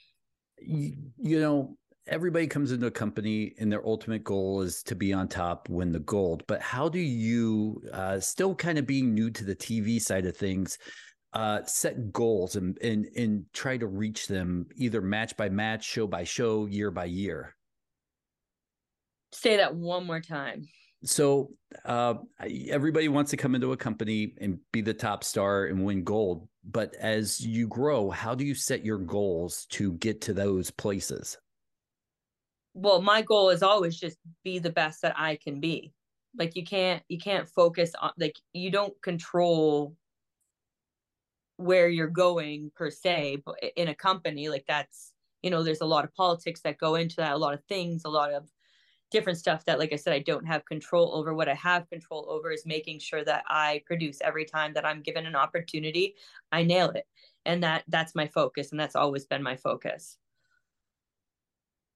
You, you know, everybody comes into a company and their ultimate goal is to be on top, win the gold. But how do you, uh, still kind of being new to the T V side of things, uh, set goals and, and, and try to reach them either match by match, show by show, year by year? Say that one more time. So uh, everybody wants to come into a company and be the top star and win gold. But as you grow, how do you set your goals to get to those places? Well, my goal is always just be the best that I can be. Like you can't, you can't focus on, like you don't control where you're going per se, but in a company like that's, you know, there's a lot of politics that go into that, a lot of things, a lot of different stuff that, like I said, I don't have control over. What I have control over is making sure that I produce every time that I'm given an opportunity, I nail it. And that that's my focus. And that's always been my focus.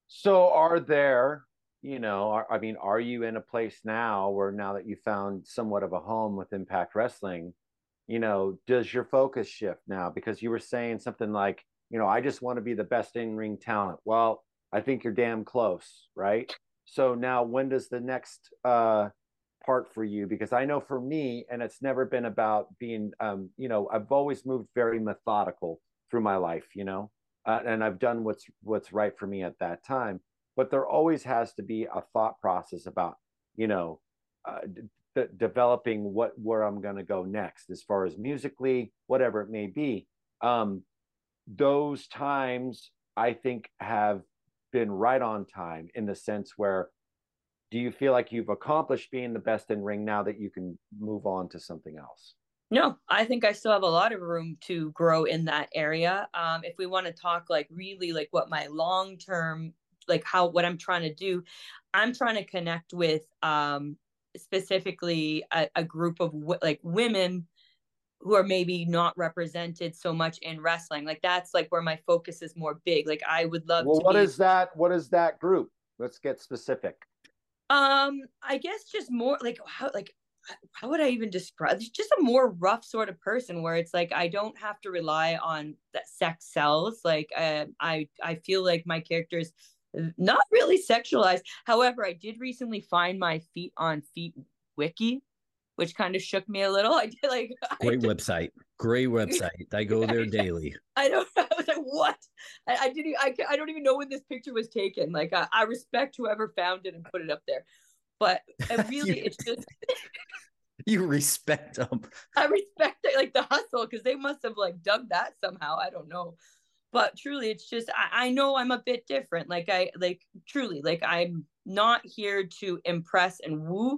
So are there, you know, are, I mean, are you in a place now where now that you found somewhat of a home with Impact Wrestling, you know, does your focus shift now? Because you were saying something like, you know, I just want to be the best in-ring talent. Well, I think you're damn close, right? So now when does the next uh part for you? Because I know for me, and it's never been about being um, you know, I've always moved very methodical through my life, you know, uh, and I've done what's what's right for me at that time. But there always has to be a thought process about, you know, uh, d- developing what where I'm going to go next, as far as musically, whatever it may be. Um, those times I think have been right on time, in the sense where, do you feel like you've accomplished being the best in ring now that you can move on to something else? No, I think I still have a lot of room to grow in that area. Um, if we want to talk like really like what my long term, like how what I'm trying to do, I'm trying to connect with um, specifically a, a group of w- like women who are maybe not represented so much in wrestling. Like that's like where my focus is more big. Like I would love Well, to what be. is that? What is that group? Let's get specific. Um, I guess just more like how like how would I even describe, it's just a more rough sort of person where it's like I don't have to rely on that sex sells. Like uh, I I feel like my character's not really sexualized. However, I did recently find my Feet on Feet wiki, which kind of shook me a little. I did like Great I website. Great website. I go there daily. I don't. I was like, what? I, I didn't. I, I don't even know when this picture was taken. Like, I, I respect whoever found it and put it up there, but it really, you, it's just. you respect them. I respect it, like the hustle, because they must have like dug that somehow. I don't know, but truly, it's just I, I know I'm a bit different. Like I like truly like I'm not here to impress and woo.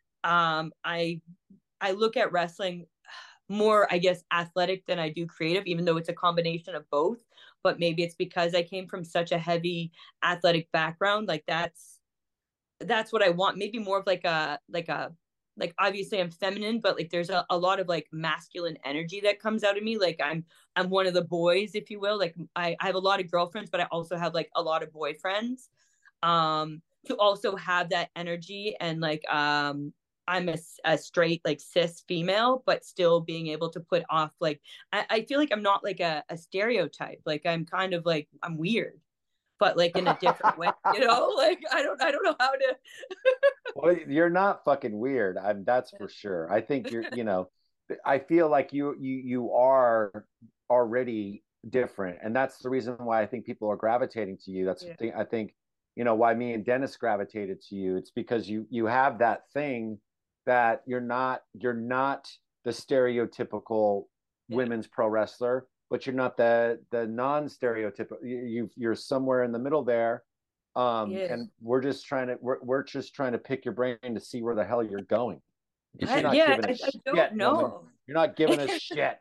Um, I I look at wrestling more, I guess, athletic than I do creative, even though it's a combination of both. But maybe it's because I came from such a heavy athletic background. Like that's that's what I want. Maybe more of like a like a like obviously I'm feminine, but like there's a, a lot of like masculine energy that comes out of me. Like I'm I'm one of the boys, if you will. Like I, I have a lot of girlfriends, but I also have like a lot of boyfriends. Um, to also have that energy and like um I'm a, a straight like cis female, but still being able to put off like I, I feel like I'm not like a, a stereotype. Like I'm kind of like I'm weird, but like in a different way, you know? Like I don't I don't know how to. Well, you're not fucking weird. I'm that's for sure. I think you're, you know, I feel like you you you are already different. And that's the reason why I think people are gravitating to you. That's Yeah. the thing, I think, you know, why me and Dennis gravitated to you. It's because you you have that thing that you're not you're not the stereotypical Yeah. women's pro wrestler, but you're not the the non-stereotypical. You you're somewhere in the middle there. Um, Yeah. and we're just trying to we're, we're just trying to pick your brain to see where the hell you're going. Because I, you're not yeah, giving a I, I shit, don't woman. know. You're not giving a shit.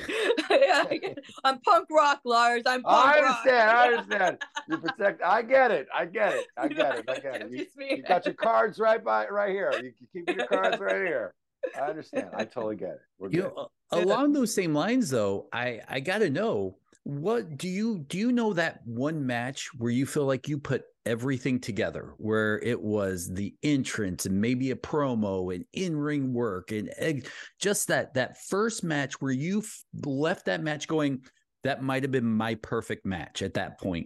Yeah, I'm punk rock, Lars. I'm punk I rock. understand. I understand. You protect. I get it. I get it. I get it. I get it. You, you got your cards right by right here. You keep your cards right here. I understand. I totally get it. We're You good. know, along those same lines, though, I I got to know, what do you do you know that one match where you feel like you put everything together, where it was the entrance and maybe a promo and in-ring work and egg, just that that first match where you f- left that match going, that might have been my perfect match at that point?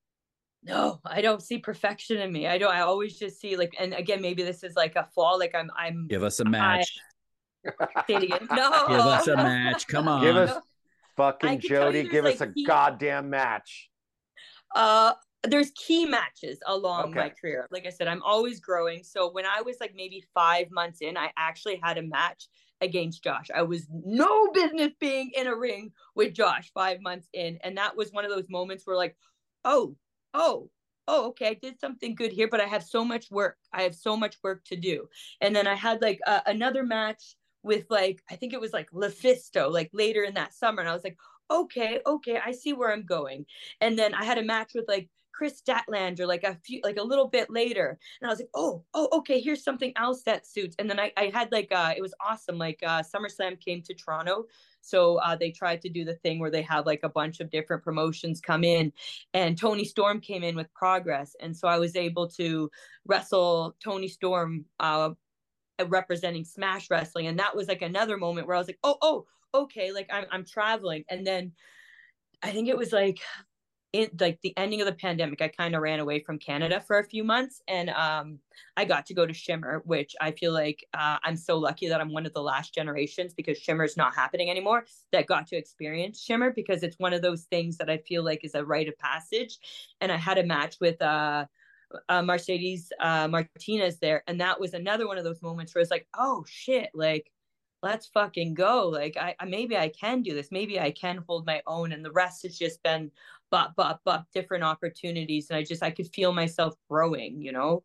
No, I don't see perfection in me. I don't. I always just see like, and again, maybe this is like a flaw. Like I'm, I'm. Give us a I match. say it again. Give us No, a match. Come Give on. us I fucking can tell you Jody. there's Give us like a key, goddamn match. uh, there's key matches along Okay. my career. Like I said, I'm always growing. So when I was like maybe five months in, I actually had a match against Josh. I was no business being in a ring with Josh five months in, and that was one of those moments where like, oh, oh. Oh, okay, I did something good here, but I have so much work. I have so much work to do. And then I had like uh, another match with like, I think it was like Lufisto, like later in that summer. And I was like, okay, okay, I see where I'm going. And then I had a match with like Chris Statlander, like a few, like a little bit later. And I was like, oh, oh, okay, here's something else that suits. And then I, I had like, uh, it was awesome. Like uh, SummerSlam came to Toronto. So uh, they tried to do the thing where they have like a bunch of different promotions come in, and Tony Storm came in with Progress. And so I was able to wrestle Tony Storm uh, representing Smash Wrestling. And that was like another moment where I was like, oh, oh, okay, like I'm, I'm traveling. And then I think it was like, in like the ending of the pandemic, I kind of ran away from Canada for a few months, and um, I got to go to Shimmer, which I feel like uh, I'm so lucky that I'm one of the last generations, because Shimmer's not happening anymore, that got to experience Shimmer, because it's one of those things that I feel like is a rite of passage. And I had a match with uh, uh, Mercedes uh, Martinez there, and that was another one of those moments where it's like, oh shit, like let's fucking go. Like I, I maybe I can do this. Maybe I can hold my own. And the rest has just been but but but different opportunities. And I just I could feel myself growing, you know.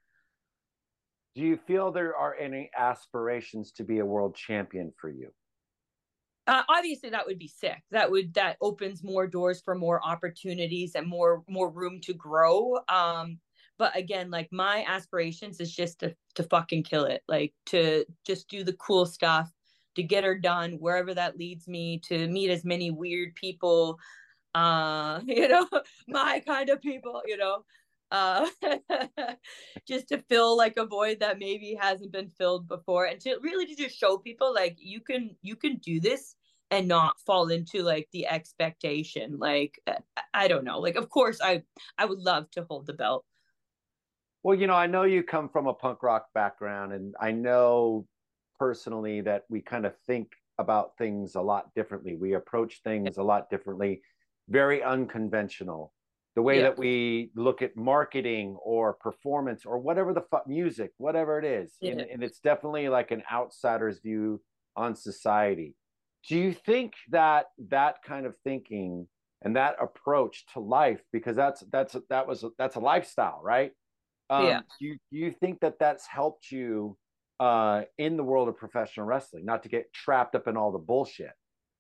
Do you feel there are any aspirations to be a world champion for you? Uh, obviously that would be sick. That would that opens more doors for more opportunities and more more room to grow. Um But again, like my aspirations is just to, to fucking kill it, like to just do the cool stuff, to get her done wherever that leads me, to meet as many weird people, uh, you know, my kind of people, you know, uh, just to fill like a void that maybe hasn't been filled before, and to really to just show people like you can you can do this and not fall into like the expectation. Like I don't know, like of course I I would love to hold the belt. Well, you know, I know you come from a punk rock background, and I know personally that we kind of think about things a lot differently. We approach things a lot differently, very unconventional. The way Yeah. that we look at marketing or performance or whatever the fuck, music, whatever it is. Yeah. And, and it's definitely like an outsider's view on society. Do you think that that kind of thinking and that approach to life, because that's that's that was that's a lifestyle, right? Um, Yeah. do you, do you think that that's helped you uh, in the world of professional wrestling, not to get trapped up in all the bullshit?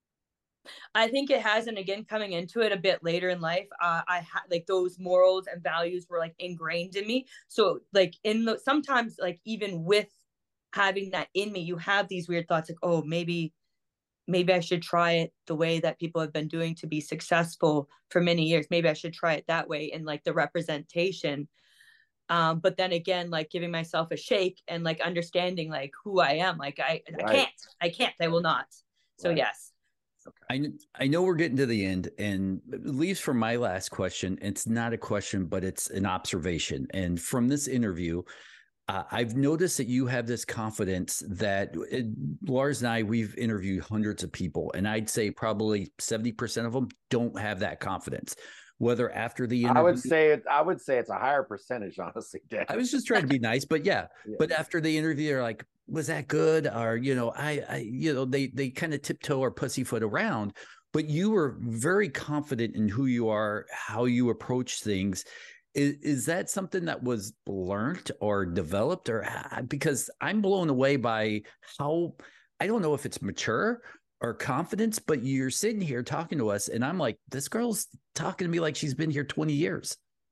I think it has, and again, coming into it a bit later in life, uh, I had like those morals and values were like ingrained in me. So like in the sometimes like even with having that in me, you have these weird thoughts like, oh, maybe maybe I should try it the way that people have been doing to be successful for many years. Maybe I should try it that way in like the representation. Um, but then again, like giving myself a shake and like understanding like who I am. Like I, right. I can't, I can't, I will not. So right. Yes. I, I know we're getting to the end, and it leaves for my last question. It's not a question, but it's an observation. And from this interview, uh, I've noticed that you have this confidence that it, Lars and I, we've interviewed hundreds of people, and I'd say probably seventy percent of them don't have that confidence. Whether after the interview, I would say it, I would say it's a higher percentage, honestly, Dan. I was just trying to be nice, but yeah, yeah. But after the interview, they're like, was that good? Or, you know, I, I you know, they, they kind of tiptoe or pussyfoot around, but you were very confident in who you are, how you approach things. Is, is that something that was learned or developed, or because I'm blown away by how, I don't know if it's mature or confidence, but you're sitting here talking to us and I'm like, this girl's talking to me like she's been here twenty years.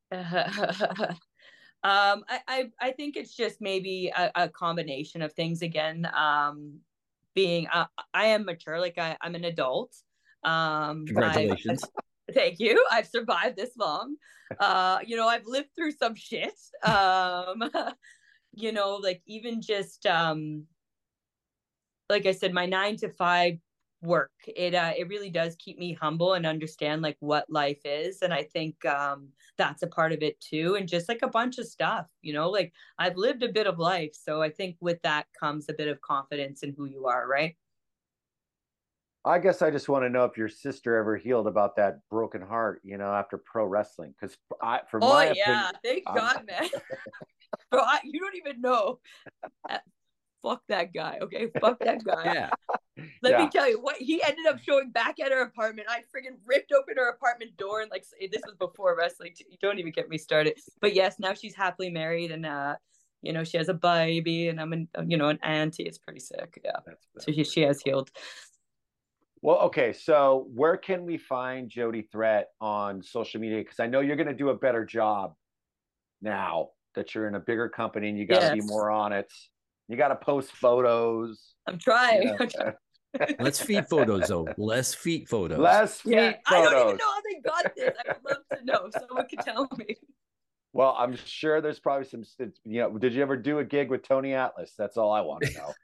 Um, I, I, I think it's just maybe a, a combination of things. Again, um, being, uh, I am mature, like I, I'm an adult. Um, Congratulations. I've, thank you. I've survived this long. Uh, you know, I've lived through some shit. Um, you know, like even just, um, like I said, my nine to five work, it uh it really does keep me humble and understand like what life is, and I think um that's a part of it too, and just like a bunch of stuff, you know, like I've lived a bit of life, so I think with that comes a bit of confidence in who you are, right? I guess I just want to know if your sister ever healed about that broken heart, you know, after pro wrestling, because I for oh my yeah opinion, thank I'm... God, man. Bro, I, you don't even know. Fuck that guy, okay? Fuck that guy. Yeah. Let yeah. me tell you what he ended up showing back at her apartment. I friggin' ripped open her apartment door, and like this was before wrestling. Don't even get me started. But yes, now she's happily married, and uh, you know, she has a baby, and I'm an, you know, an auntie. It's pretty sick. Yeah. That's, that's so she, she has healed. Well, okay. So where can we find Jody Threat on social media? Because I know you're going to do a better job now that you're in a bigger company and you got to yes. be more on it. You got to post photos. I'm trying. You know? I'm trying. Less feet photos, though. Less feet photos. Less feet yeah. photos. I don't even know how they got this. I would love to know. Someone could tell me. Well, I'm sure there's probably some, you know, did you ever do a gig with Tony Atlas? That's all I want to know.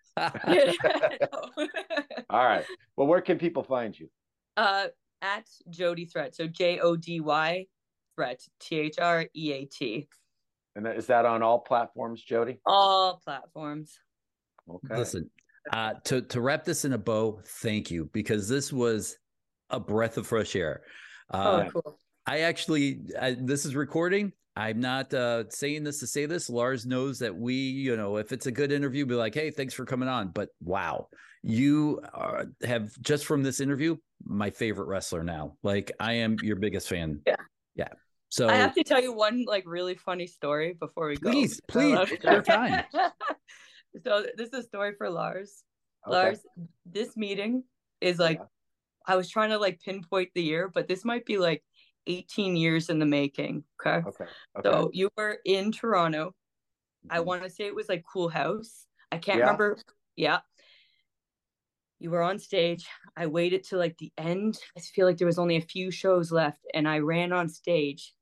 All right. Well, where can people find you? Uh, at Jody Threat. So J O D Y Threat, T H R E A T. And is that on all platforms, Jody? All platforms. Okay. Listen, uh, to, to wrap this in a bow, thank you, because this was a breath of fresh air. Uh, oh, cool. I actually, I, this is recording. I'm not uh, saying this to say this. Lars knows that we, you know, if it's a good interview, be like, hey, thanks for coming on. But wow, you are, have just from this interview, my favorite wrestler now. Like, I am your biggest fan. Yeah. Yeah. So I have to tell you one like really funny story before we please, go. Please, please, take your time. So this is a story for Lars. Okay. Lars, this meeting is like, yeah. I was trying to like pinpoint the year, but this might be like eighteen years in the making. Okay. Okay. okay. So you were in Toronto. Mm-hmm. I want to say it was like Cool House. I can't yeah. remember. Yeah. You were on stage. I waited till like the end. I feel like there was only a few shows left, and I ran on stage.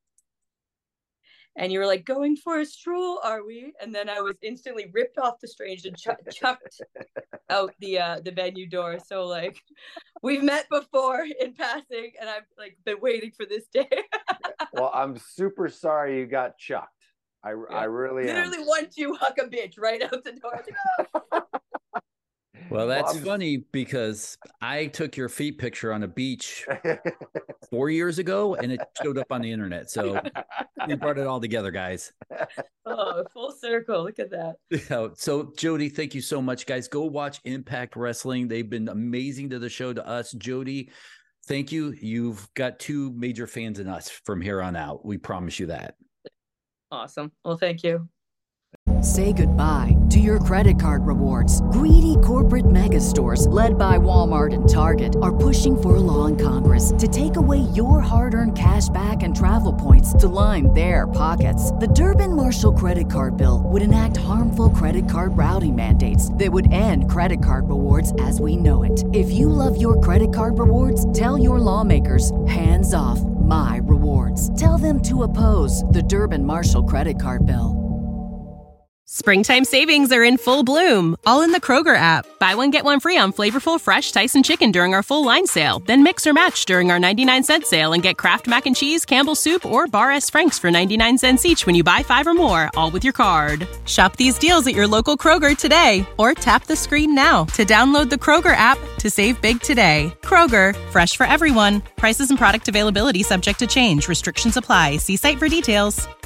And you were like, going for a stroll, are we? And then I was instantly ripped off the stage and ch- chucked out the uh, the venue door. So like, we've met before in passing, and I've like been waiting for this day. Well, I'm super sorry you got chucked. I, yeah. I really literally am. one two huck a bitch right out the door. Like, oh. Well, that's well, funny because I took your feet picture on a beach four years ago and it showed up on the internet. So we brought it all together, guys. Oh, full circle. Look at that. Yeah. So, Jody, thank you so much, guys. Go watch Impact Wrestling. They've been amazing to the show, to us. Jody, thank you. You've got two major fans in us from here on out. We promise you that. Awesome. Well, thank you. Say goodbye to your credit card rewards. Greedy corporate mega stores, led by Walmart and Target, are pushing for a law in Congress to take away your hard-earned cash back and travel points to line their pockets. The Durbin-Marshall credit card bill would enact harmful credit card routing mandates that would end credit card rewards as we know it. If you love your credit card rewards, tell your lawmakers, hands off my rewards. Tell them to oppose the Durbin-Marshall credit card bill. Springtime savings are in full bloom, all in the Kroger app. Buy one, get one free on flavorful, fresh Tyson chicken during our full line sale. Then mix or match during our ninety-nine cent sale and get Kraft Mac and Cheese, Campbell's Soup, or Bar S. Frank's for ninety-nine cents each when you buy five or more, all with your card. Shop these deals at your local Kroger today, or tap the screen now to download the Kroger app to save big today. Kroger, fresh for everyone. Prices and product availability subject to change. Restrictions apply. See site for details.